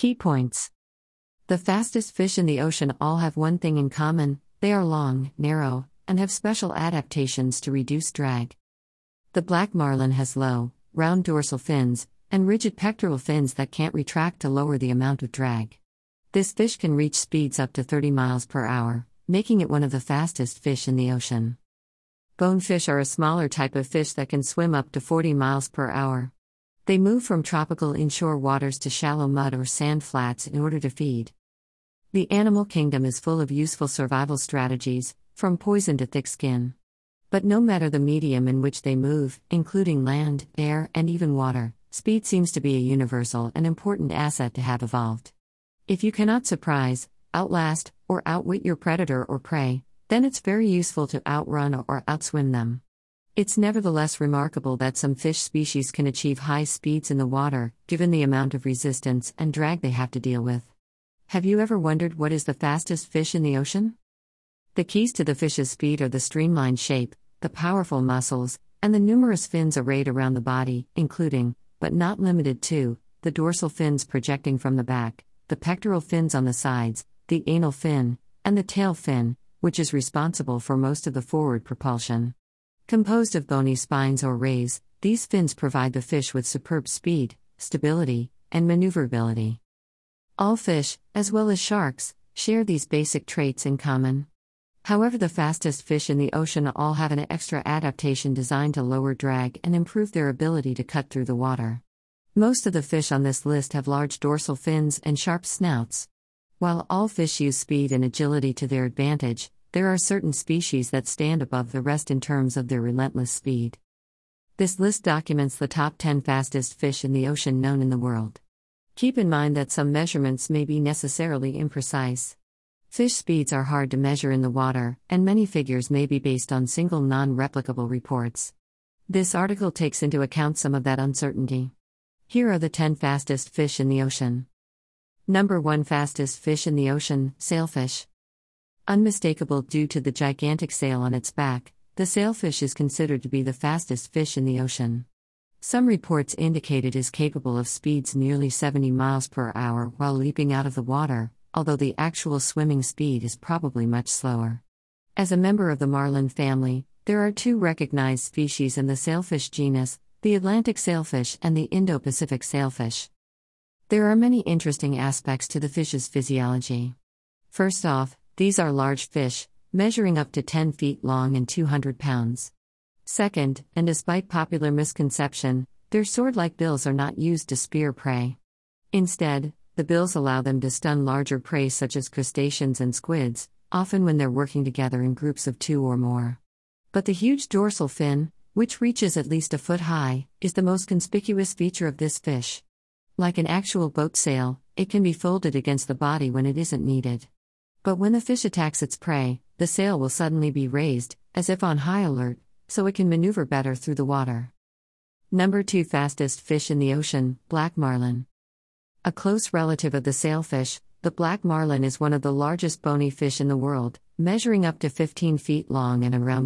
Key points. The fastest fish in the ocean all have one thing in common: they are long, narrow, and have special adaptations to reduce drag. The black marlin has low, round dorsal fins, and rigid pectoral fins that can't retract to lower the amount of drag. This fish can reach speeds up to 30 miles per hour, making it one of the fastest fish in the ocean. Bonefish are a smaller type of fish that can swim up to 40 miles per hour. They move from tropical inshore waters to shallow mud or sand flats in order to feed. The animal kingdom is full of useful survival strategies, from poison to thick skin. But no matter the medium in which they move, including land, air, and even water, speed seems to be a universal and important asset to have evolved. If you cannot surprise, outlast, or outwit your predator or prey, then it's very useful to outrun or outswim them. It's nevertheless remarkable that some fish species can achieve high speeds in the water, given the amount of resistance and drag they have to deal with. Have you ever wondered what is the fastest fish in the ocean? The keys to the fish's speed are the streamlined shape, the powerful muscles, and the numerous fins arrayed around the body, including, but not limited to, the dorsal fins projecting from the back, the pectoral fins on the sides, the anal fin, and the tail fin, which is responsible for most of the forward propulsion. Composed of bony spines or rays, these fins provide the fish with superb speed, stability, and maneuverability. All fish, as well as sharks, share these basic traits in common. However, the fastest fish in the ocean all have an extra adaptation designed to lower drag and improve their ability to cut through the water. Most of the fish on this list have large dorsal fins and sharp snouts. While all fish use speed and agility to their advantage, there are certain species that stand above the rest in terms of their relentless speed. This list documents the top 10 fastest fish in the ocean known in the world. Keep in mind that some measurements may be necessarily imprecise. Fish speeds are hard to measure in the water, and many figures may be based on single non-replicable reports. This article takes into account some of that uncertainty. Here are the 10 fastest fish in the ocean. Number 1 fastest fish in the ocean, sailfish. Unmistakable due to the gigantic sail on its back, the sailfish is considered to be the fastest fish in the ocean. Some reports indicate it is capable of speeds nearly 70 miles per hour while leaping out of the water, although the actual swimming speed is probably much slower. As a member of the marlin family, there are 2 recognized species in the sailfish genus, the Atlantic sailfish and the Indo-Pacific sailfish. There are many interesting aspects to the fish's physiology. First off, these are large fish, measuring up to 10 feet long and 200 pounds. Second, and despite popular misconception, their sword-like bills are not used to spear prey. Instead, the bills allow them to stun larger prey such as crustaceans and squids, often when they're working together in groups of 2 or more. But the huge dorsal fin, which reaches at least a foot high, is the most conspicuous feature of this fish. Like an actual boat sail, it can be folded against the body when it isn't needed. But when the fish attacks its prey, the sail will suddenly be raised, as if on high alert, so it can maneuver better through the water. Number 2 fastest fish in the ocean, black marlin. A close relative of the sailfish, the black marlin is one of the largest bony fish in the world, measuring up to 15 feet long and around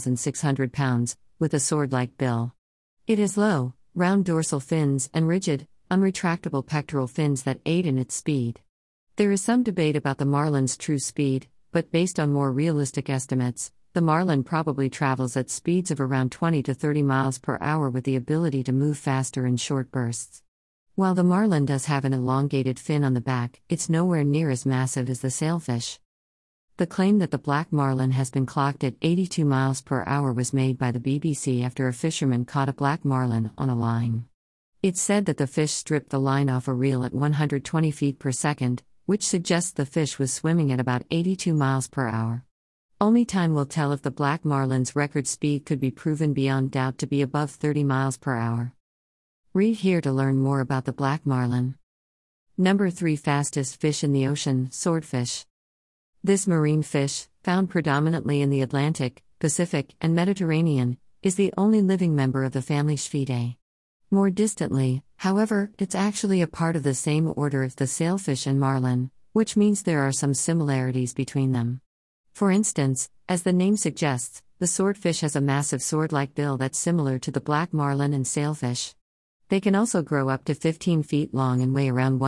1,600 pounds, with a sword-like bill. It has low, round dorsal fins and rigid, unretractable pectoral fins that aid in its speed. There is some debate about the marlin's true speed, but based on more realistic estimates, the marlin probably travels at speeds of around 20 to 30 miles per hour with the ability to move faster in short bursts. While the marlin does have an elongated fin on the back, it's nowhere near as massive as the sailfish. The claim that the black marlin has been clocked at 82 miles per hour was made by the BBC after a fisherman caught a black marlin on a line. It's said that the fish stripped the line off a reel at 120 feet per second, which suggests the fish was swimming at about 82 miles per hour. Only time will tell if the black marlin's record speed could be proven beyond doubt to be above 30 miles per hour. Read here to learn more about the black marlin. Number 3 fastest fish in the ocean, swordfish. This marine fish, found predominantly in the Atlantic, Pacific, and Mediterranean, is the only living member of the family Sphidae. More distantly, however, it's actually a part of the same order as the sailfish and marlin, which means there are some similarities between them. For instance, as the name suggests, the swordfish has a massive sword-like bill that's similar to the black marlin and sailfish. They can also grow up to 15 feet long and weigh around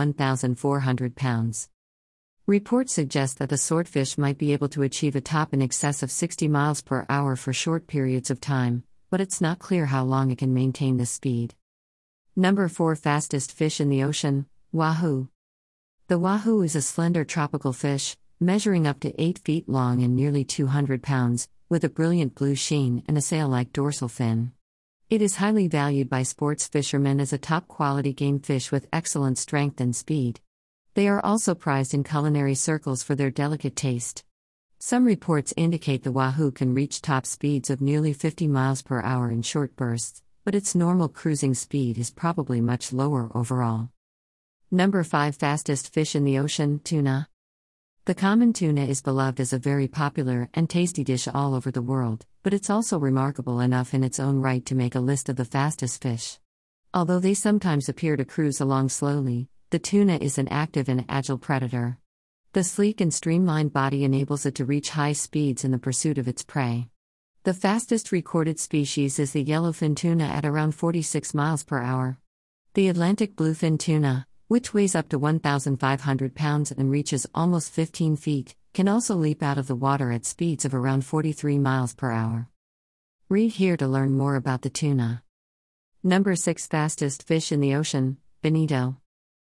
1,400 pounds. Reports suggest that the swordfish might be able to achieve a top in excess of 60 miles per hour for short periods of time, but it's not clear how long it can maintain this speed. Number 4 Fastest fish in the ocean, wahoo. The wahoo is a slender tropical fish, measuring up to 8 feet long and nearly 200 pounds, with a brilliant blue sheen and a sail-like dorsal fin. It is highly valued by sports fishermen as a top-quality game fish with excellent strength and speed. They are also prized in culinary circles for their delicate taste. Some reports indicate the wahoo can reach top speeds of nearly 50 miles per hour in short bursts, but its normal cruising speed is probably much lower overall. Number 5 Fastest fish in the ocean, tuna. The common tuna is beloved as a very popular and tasty dish all over the world, but it's also remarkable enough in its own right to make a list of the fastest fish. Although they sometimes appear to cruise along slowly, the tuna is an active and agile predator. The sleek and streamlined body enables it to reach high speeds in the pursuit of its prey. The fastest recorded species is the yellowfin tuna at around 46 miles per hour. The Atlantic bluefin tuna, which weighs up to 1,500 pounds and reaches almost 15 feet, can also leap out of the water at speeds of around 43 miles per hour. Read here to learn more about the tuna. Number 6 Fastest fish in the ocean, bonito.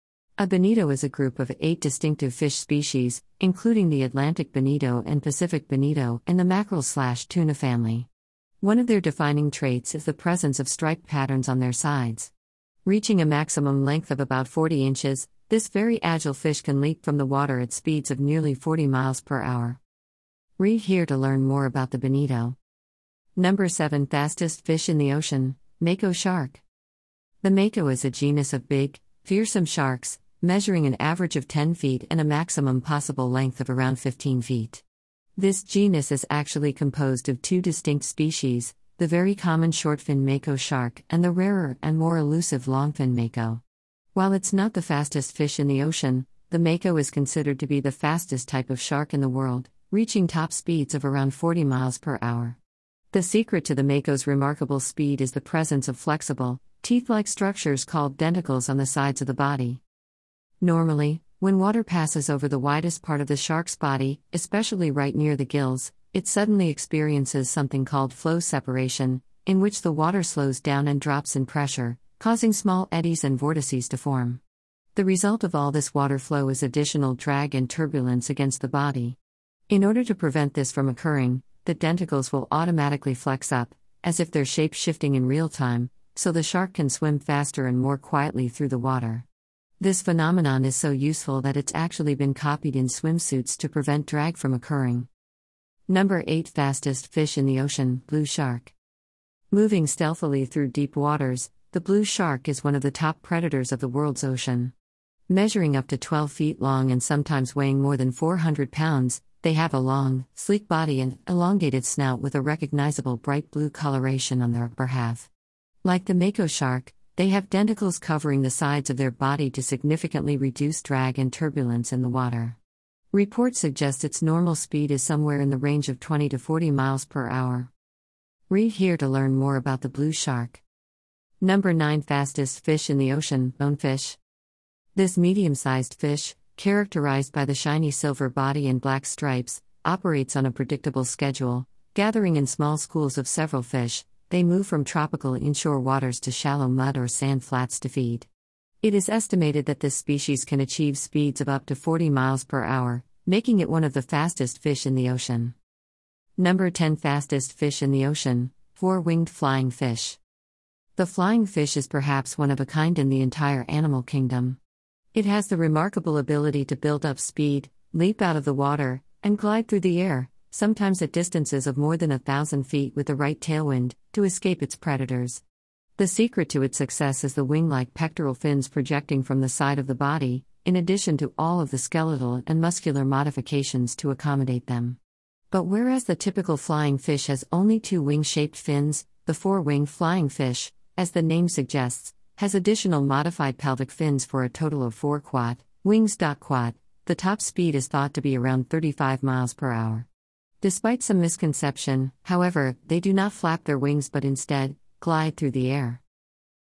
A bonito is a group of 8 distinctive fish species, including the Atlantic bonito and Pacific bonito and the mackerel/tuna family. One of their defining traits is the presence of striped patterns on their sides. Reaching a maximum length of about 40 inches, this very agile fish can leap from the water at speeds of nearly 40 miles per hour. Read here to learn more about the bonito. Number 7 Fastest fish in the ocean, mako shark. The mako is a genus of big, fearsome sharks, measuring an average of 10 feet and a maximum possible length of around 15 feet. This genus is actually composed of 2 distinct species, the very common shortfin mako shark and the rarer and more elusive longfin mako. While it's not the fastest fish in the ocean, the mako is considered to be the fastest type of shark in the world, reaching top speeds of around 40 miles per hour. The secret to the mako's remarkable speed is the presence of flexible, teeth-like structures called denticles on the sides of the body. Normally, when water passes over the widest part of the shark's body, especially right near the gills, it suddenly experiences something called flow separation, in which the water slows down and drops in pressure, causing small eddies and vortices to form. The result of all this water flow is additional drag and turbulence against the body. In order to prevent this from occurring, the denticles will automatically flex up, as if they're shape-shifting in real time, so the shark can swim faster and more quietly through the water. This phenomenon is so useful that it's actually been copied in swimsuits to prevent drag from occurring. Number 8 Fastest fish in the ocean, blue shark. Moving stealthily through deep waters, the blue shark is one of the top predators of the world's ocean. Measuring up to 12 feet long and sometimes weighing more than 400 pounds, they have a long, sleek body and elongated snout with a recognizable bright blue coloration on their upper half. Like the mako shark, they have denticles covering the sides of their body to significantly reduce drag and turbulence in the water. Reports suggest its normal speed is somewhere in the range of 20 to 40 miles per hour. Read here to learn more about the blue shark. Number 9 Fastest fish in the ocean, bonefish. This medium-sized fish, characterized by the shiny silver body and black stripes, operates on a predictable schedule, gathering in small schools of several fish. They move from tropical inshore waters to shallow mud or sand flats to feed. It is estimated that this species can achieve speeds of up to 40 miles per hour, making it one of the fastest fish in the ocean. Number 10 Fastest fish in the ocean, four-winged flying fish. The flying fish is perhaps one of a kind in the entire animal kingdom. It has the remarkable ability to build up speed, leap out of the water, and glide through the air, sometimes at distances of more than 1,000 feet with the right tailwind, to escape its predators. The secret to its success is the wing-like pectoral fins projecting from the side of the body, in addition to all of the skeletal and muscular modifications to accommodate them. But whereas the typical flying fish has only 2 wing-shaped fins, the four-winged flying fish, as the name suggests, has additional modified pelvic fins for a total of 4 quad wings. Quad. The top speed is thought to be around 35 miles per hour. Despite some misconception, however, they do not flap their wings but instead glide through the air.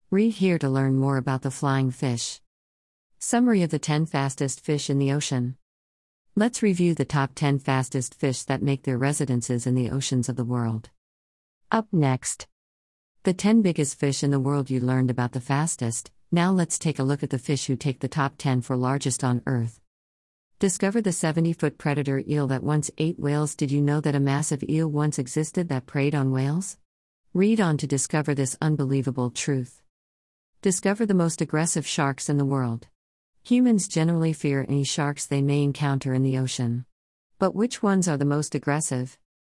Read here to learn more about the flying fish. Summary of the 10 fastest fish in the ocean. Let's review the top 10 fastest fish that make their residences in the oceans of the world. Up next, the 10 biggest fish in the world. You learned about the fastest, now let's take a look at the fish who take the top 10 for largest on Earth. Discover the 70-foot predator eel that once ate whales. Did you know that a massive eel once existed that preyed on whales? Read on to discover this unbelievable truth. Discover the most aggressive sharks in the world. Humans generally fear any sharks they may encounter in the ocean. But which ones are the most aggressive?